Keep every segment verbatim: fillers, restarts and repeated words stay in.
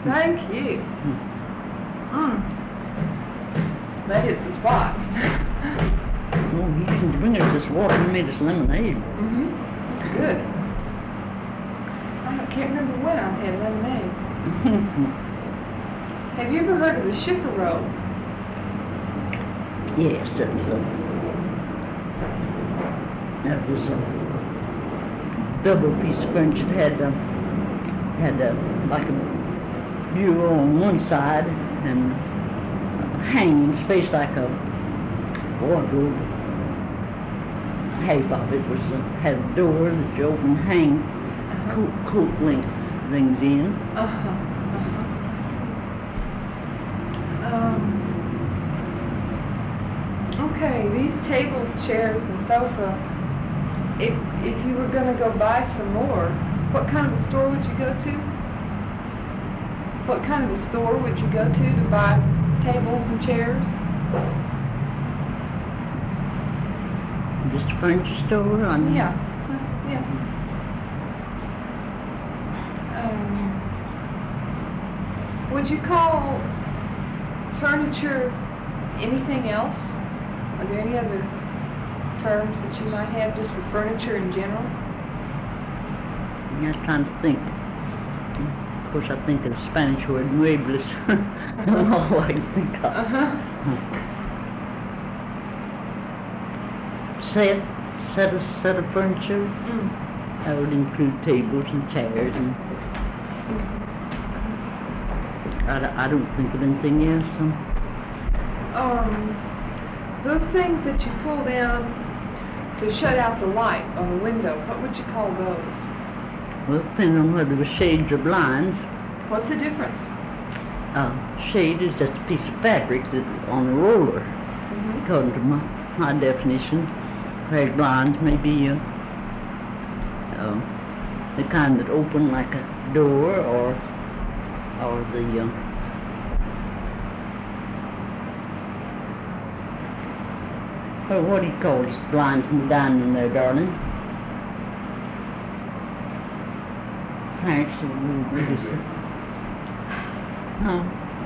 Thank you. Mm. That is the spot. Oh, he didn't bring us this water. He made us lemonade. Mm-hmm. It's good. I can't remember when I've had lemonade. Have you ever heard of the Schiffer Robe? Yes, that was a, that was a double piece of furniture. It had a, had a, like a bureau on one side and a hanging space like a wardrobe. Half of it was uh, had a door that you open and hang Uh-huh. coat, coat length things in. Uh-huh. Uh-huh. Um, okay, these tables, chairs, and sofa, if, if you were going to go buy some more, what kind of a store would you go to? What kind of a store would you go to to buy tables and chairs? Just a furniture store? I mean, Yeah, uh, yeah. Um, would you call furniture anything else? Are there any other terms that you might have just for furniture in general? I was trying to think. Of course, I think of the Spanish word muebles. That's all I can think of. Uh-huh. Set, set of, set of furniture. Mm. That would include tables and chairs, and I, d- I don't think of anything else. So. Um, those things that you pull down to shut out the light on the window, what would you call those? Well, depending on whether it was shades or blinds. What's the difference? Uh, shade is just a piece of fabric that on a roller, Mm-hmm. according to my, my definition. Whereas blinds may be uh, uh, the kind that open like a door, or or the uh, oh, what do you call it? Blinds in the dining room there, darling? Thanks. What is it? Huh?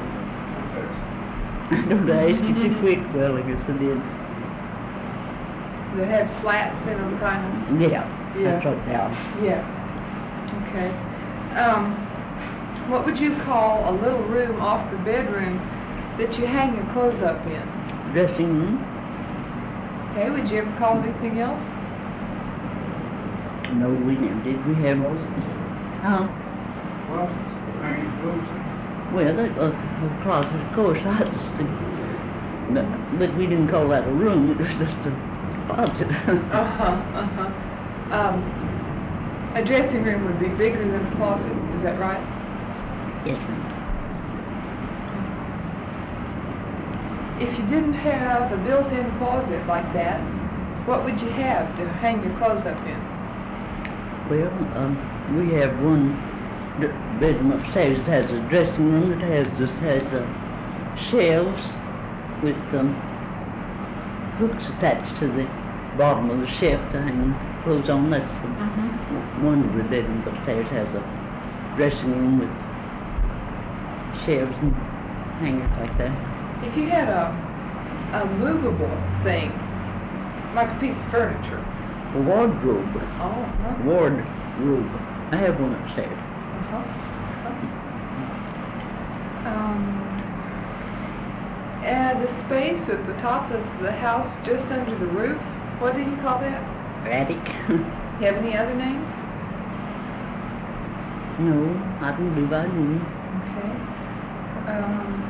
I don't ask you too quick. Well, I guess I did. That have slats in them, kind of. Yeah, Yeah. that's what they are. Yeah. Okay. Um, what would you call a little room off the bedroom that you hang your clothes up in? Dressing room? Okay. Would you ever call it anything else? No, we never did. We have. Huh? Well, that was a closet, of course. I just think, but, but we didn't call that a room. It was just a closet. Uh-huh. Uh-huh. Um, a dressing room would be bigger than a closet. Is that right? Yes, ma'am. If you didn't have a built-in closet like that, what would you have to hang your clothes up in? Well, um, we have one d- bedroom upstairs that has a dressing room that has just has uh, shelves with um, hooks attached to the bottom of the shelf to hang clothes on. That's um, Mm-hmm. one of the bedrooms upstairs has a dressing room with shelves and hangers like that. If you had a a movable thing, like a piece of furniture. A wardrobe. Oh. Uh-huh. Wardrobe. I have one upstairs. Uh-huh. Um, and the space at the top of the house, just under the roof, what do you call that? Attic. You have any other names? No, I don't believe I do. Okay. Um,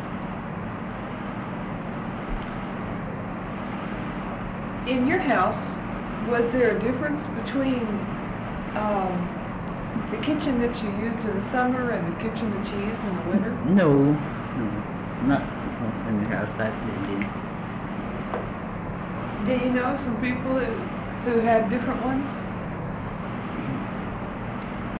in your house, was there a difference between um, the kitchen that you used in the summer and the kitchen that you used in the winter? No, no, not in the house that they did. Do you know some people who, who had different ones?